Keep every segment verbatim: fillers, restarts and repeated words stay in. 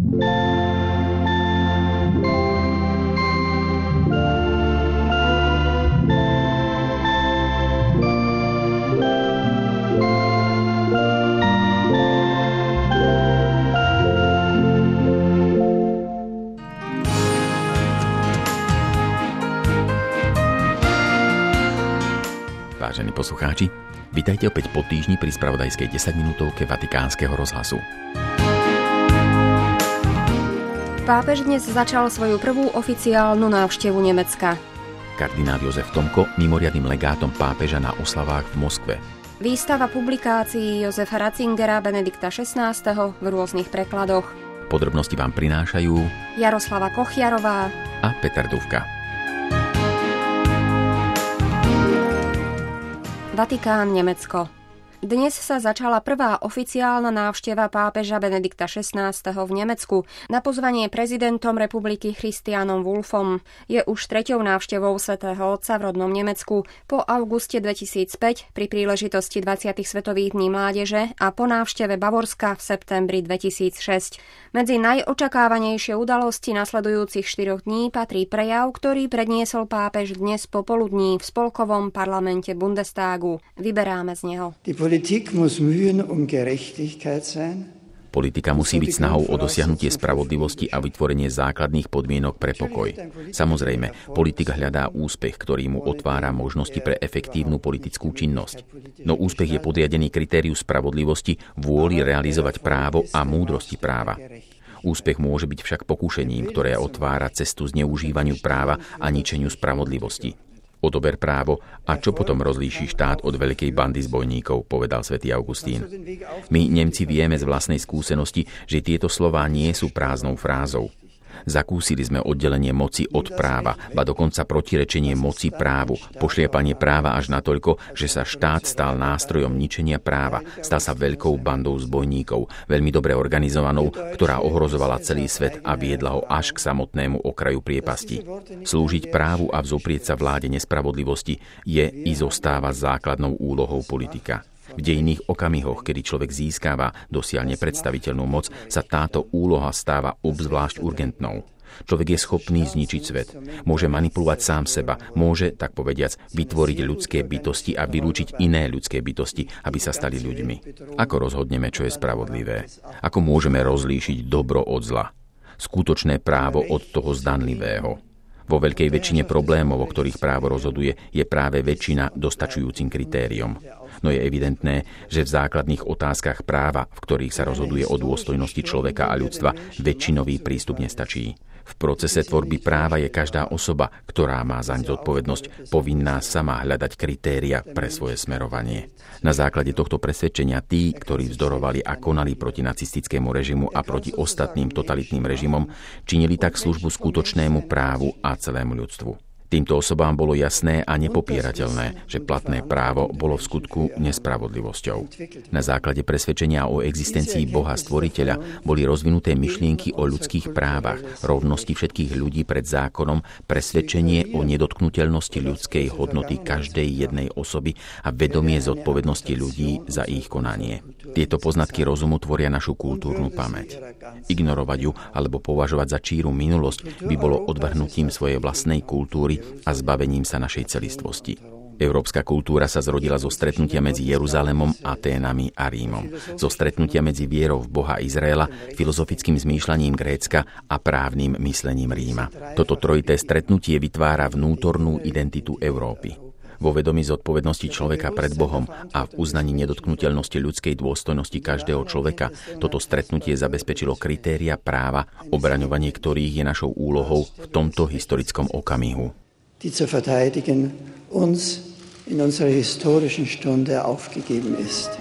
Vážení poslucháči, vitajte opäť po týždni pri spravodajskej desaťminútovke Vatikánskeho rozhlasu. Pápež dnes začal svoju prvú oficiálnu návštevu Nemecka. Kardinál Jozef Tomko mimoriadnym legátom pápeža na oslavách v Moskve. Výstava publikácií Josefa Ratzingera Benedikta šestnásteho v rôznych prekladoch. Podrobnosti vám prinášajú Jaroslava Kochiarová a Peter Dufka. Vatikán, Nemecko. Dnes sa začala prvá oficiálna návšteva pápeža Benedikta šestnásteho v Nemecku na pozvanie prezidentom republiky Christianom Wulffom. Je už treťou návštevou svätého Otca v rodnom Nemecku po auguste dvetisícpäť pri príležitosti dvadsiatych svetových dní mládeže a po návšteve Bavorska v septembri dvetisícšesť. Medzi najočakávanejšie udalosti nasledujúcich štyroch dní patrí prejav, ktorý predniesol pápež dnes popoludní v spolkovom parlamente Bundestagu. Vyberáme z neho. Politika musí byť snahou o dosiahnutie spravodlivosti a vytvorenie základných podmienok pre pokoj. Samozrejme, politik hľadá úspech, ktorý mu otvára možnosti pre efektívnu politickú činnosť. No úspech je podriadený kritériu spravodlivosti, vôli realizovať právo a múdrosti práva. Úspech môže byť však pokúšením, ktoré otvára cestu zneužívaniu práva a ničeniu spravodlivosti. Odober právo a čo potom rozlíši štát od veľkej bandy zbojníkov, povedal svätý Augustín. My, Nemci, vieme z vlastnej skúsenosti, že tieto slová nie sú prázdnou frázou. Zakúsili sme oddelenie moci od práva, ba dokonca protirečenie moci právu, pošliapanie práva až natoľko, že sa štát stal nástrojom ničenia práva, stal sa veľkou bandou zbojníkov, veľmi dobre organizovanou, ktorá ohrozovala celý svet a viedla ho až k samotnému okraju priepasti. Slúžiť právu a vzoprieť sa vláde nespravodlivosti je i zostáva základnou úlohou politika. V dejinných okamihoch, kedy človek získava dosiaľ nepredstaviteľnú moc, sa táto úloha stáva obzvlášť urgentnou. Človek je schopný zničiť svet. Môže manipulovať sám seba, môže, tak povediac, vytvoriť ľudské bytosti a vylúčiť iné ľudské bytosti, aby sa stali ľuďmi. Ako rozhodneme, čo je spravodlivé? Ako môžeme rozlíšiť dobro od zla? Skutočné právo od toho zdanlivého. Vo veľkej väčšine problémov, o ktorých právo rozhoduje, je práve väčšina dostačujúcim kritériom. No je evidentné, že v základných otázkach práva, v ktorých sa rozhoduje o dôstojnosti človeka a ľudstva, väčšinový prístup nestačí. V procese tvorby práva je každá osoba, ktorá má zaň zodpovednosť, povinná sama hľadať kritéria pre svoje smerovanie. Na základe tohto presvedčenia tí, ktorí vzdorovali a konali proti nacistickému režimu a proti ostatným totalitným režimom, činili tak službu skutočnému právu a celému ľudstvu. Týmto osobám bolo jasné a nepopierateľné, že platné právo bolo v skutku nespravodlivosťou. Na základe presvedčenia o existencii Boha Stvoriteľa boli rozvinuté myšlienky o ľudských právach, rovnosti všetkých ľudí pred zákonom, presvedčenie o nedotknuteľnosti ľudskej hodnoty každej jednej osoby a vedomie zodpovednosti ľudí za ich konanie. Tieto poznatky rozumu tvoria našu kultúrnu pamäť. Ignorovať ju alebo považovať za číru minulosť by bolo odvrhnutím svojej vlastnej kultúry a zbavením sa našej celistvosti. Európska kultúra sa zrodila zo stretnutia medzi Jeruzalémom, Aténami a Rímom. Zo stretnutia medzi vierou v Boha Izraela, filozofickým zmýšľaním Grécka a právnym myslením Ríma. Toto trojité stretnutie vytvára vnútornú identitu Európy. Vo vedomí zodpovednosti človeka pred Bohom a v uznaní nedotknuteľnosti ľudskej dôstojnosti každého človeka toto stretnutie zabezpečilo kritéria práva, obraňovanie ktorých je našou úlohou v tomto historickom okamihu. Die zu verteidigen uns in unserer historischen Stunde aufgegeben ist.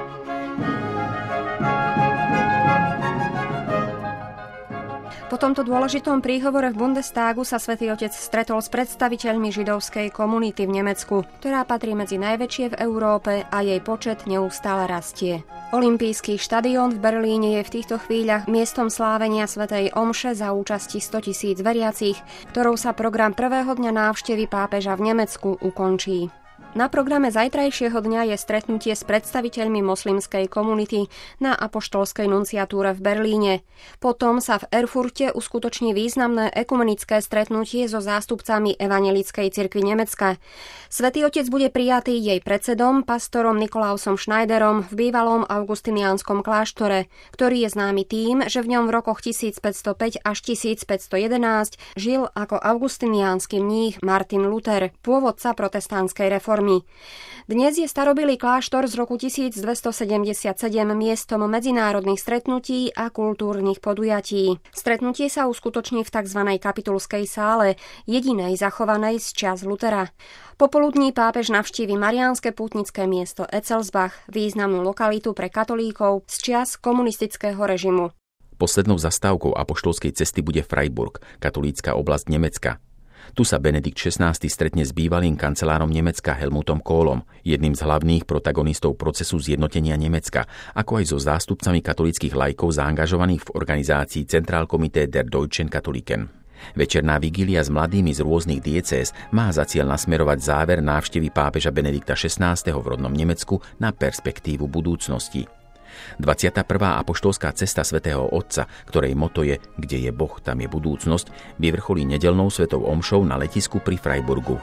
Po tomto dôležitom príhovore v Bundestagu sa Svätý Otec stretol s predstaviteľmi židovskej komunity v Nemecku, ktorá patrí medzi najväčšie v Európe a jej počet neustále rastie. Olympijský štadión v Berlíne je v týchto chvíľach miestom slávenia svätej omše za účasti stotisíc veriacich, ktorou sa program prvého dňa návštevy pápeža v Nemecku ukončí. Na programe zajtrajšieho dňa je stretnutie s predstaviteľmi moslimskej komunity na apoštolskej nunciatúre v Berlíne. Potom sa v Erfurte uskutoční významné ekumenické stretnutie so zástupcami Evanjelickej cirkvi Nemecka. Svätý Otec bude prijatý jej predsedom, pastorom Nikolausom Schneiderom v bývalom augustiniánskom kláštore, ktorý je známy tým, že v ňom v rokoch tisícpäťstopäť až tisícpäťstojedenásť žil ako augustiniánsky mních Martin Luther, pôvodca protestantskej reformy. Dnes je starobilý kláštor z roku tisícdvestosedemdesiatsedem miestom medzinárodných stretnutí a kultúrnych podujatí. Stretnutie sa uskutoční v tzv. Kapitulskej sále, jedinej zachovanej z čias Luthera. Popoludní pápež navštívi mariánske pútnické miesto Etzelsbach, významnú lokalitu pre katolíkov z čias komunistického režimu. Poslednou zastávkou apoštolskej cesty bude Freiburg, katolícka oblasť Nemecka. Tu sa Benedikt šestnásty stretne s bývalým kancelárom Nemecka Helmutom Kohlom, jedným z hlavných protagonistov procesu zjednotenia Nemecka, ako aj so zástupcami katolíckych laikov zaangažovaných v organizácii Zentralkomitee der Deutschen Katholiken. Večerná vigília s mladými z rôznych diecéz má za cieľ nasmerovať záver návštevy pápeža Benedikta šestnásteho v rodnom Nemecku na perspektívu budúcnosti. dvadsiata prvá apoštolská cesta svätého Otca, ktorej moto je Kde je Boh, tam je budúcnosť, vyvrcholí nedeľnou svetou omšou na letisku pri Freiburgu.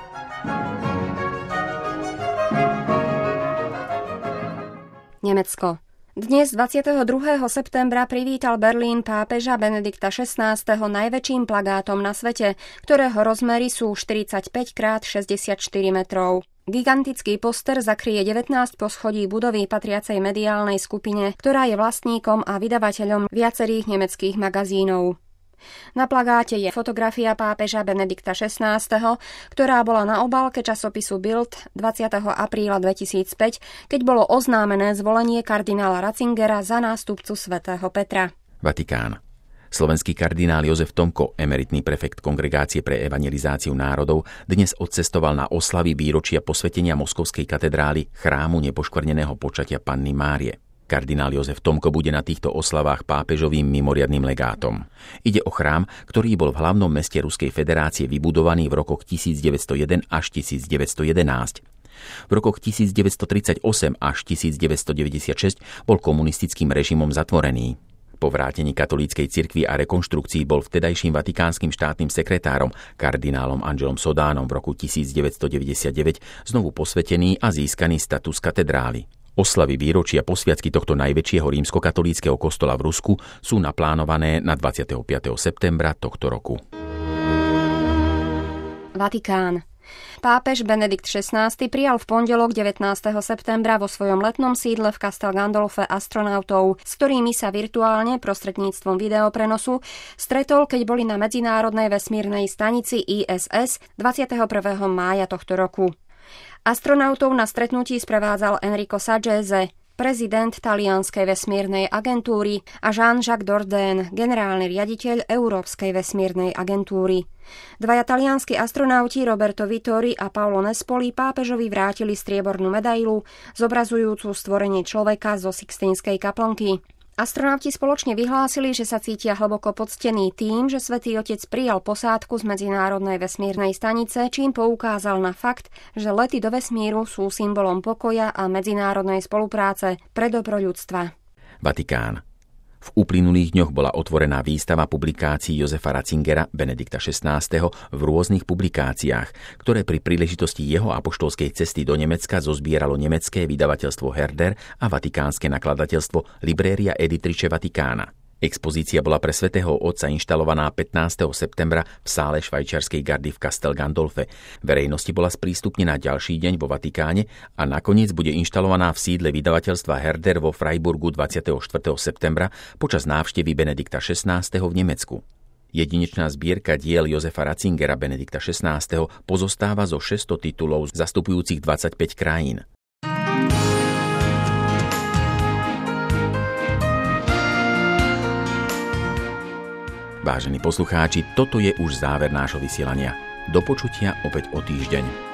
Nemecko. Dnes dvadsiateho druhého septembra privítal Berlín pápeža Benedikta šestnásteho najväčším plagátom na svete, ktorého rozmery sú štyridsaťpäť krát šesťdesiatštyri metrov. Gigantický poster zakryje devätnásť poschodí budovy patriacej mediálnej skupine, ktorá je vlastníkom a vydavateľom viacerých nemeckých magazínov. Na plagáte je fotografia pápeža Benedikta šestnásteho, ktorá bola na obálke časopisu Bild dvadsiateho apríla dvetisícpäť, keď bolo oznámené zvolenie kardinála Ratzingera za nástupcu svätého Petra. Vatikán. Slovenský kardinál Jozef Tomko, emeritný prefekt Kongregácie pre evangelizáciu národov, dnes odcestoval na oslavy výročia posvetenia Moskovskej katedrály chrámu nepoškvrneného počatia Panny Márie. Kardinál Jozef Tomko bude na týchto oslavách pápežovým mimoriadnym legátom. Ide o chrám, ktorý bol v hlavnom meste Ruskej federácie vybudovaný v rokoch tisícdeväťstojeden až tisícdeväťstojedenásť. V rokoch tisícdeväťstotridsaťosem až tisícdeväťstodeväťdesiatšesť bol komunistickým režimom zatvorený. Po vrátení katolíckej cirkvi a rekonštrukcii bol vtedajším vatikánskym štátnym sekretárom kardinálom Angelom Sodánom v roku tisícdeväťstodeväťdesiatdeväť znovu posvetený a získaný status katedrály. Oslavy výročia posviacky tohto najväčšieho rímskokatolíckeho kostola v Rusku sú naplánované na dvadsiateho piateho septembra tohto roku. Vatikán. Pápež Benedikt šestnásty prijal v pondelok devätnásteho septembra vo svojom letnom sídle v Castel Gandolfe astronautov, s ktorými sa virtuálne prostredníctvom videoprenosu stretol, keď boli na Medzinárodnej vesmírnej stanici í es es dvadsiateho prvého mája tohto roku. Astronautov na stretnutí sprevádzal Enrico Saggese, prezident talianskej vesmírnej agentúry, a Jean-Jacques Dordain, generálny riaditeľ Európskej vesmírnej agentúry. Dvaja talianski astronauti Roberto Vittori a Paolo Nespoli pápežovi vrátili striebornú medailu zobrazujúcu stvorenie človeka zo Sixtínskej kaplnky. Astronauti spoločne vyhlásili, že sa cítia hlboko poctení tým, že Svätý Otec prijal posádku z Medzinárodnej vesmírnej stanice, čím poukázal na fakt, že lety do vesmíru sú symbolom pokoja a medzinárodnej spolupráce pre dobro ľudstva. Vatikán. V uplynulých dňoch bola otvorená výstava publikácií Jozefa Ratzingera Benedikta šestnásteho v rôznych publikáciách, ktoré pri príležitosti jeho apoštolskej cesty do Nemecka zozbieralo nemecké vydavateľstvo Herder a vatikánske nakladateľstvo Libreria Editrice Vaticana. Expozícia bola pre svätého Otca inštalovaná pätnásteho septembra v sále švajčiarskej gardy v Castel Gandolfe. Verejnosti bola sprístupnená ďalší deň vo Vatikáne a nakoniec bude inštalovaná v sídle vydavateľstva Herder vo Freiburgu dvadsiateho štvrtého septembra počas návštevy Benedikta šestnásteho v Nemecku. Jedinečná zbierka diel Jozefa Ratzingera Benedikta šestnásteho pozostáva zo šesťsto titulov zastupujúcich dvadsaťpäť krajín. Vážení poslucháči, toto je už záver nášho vysielania. Do počutia opäť o týždeň.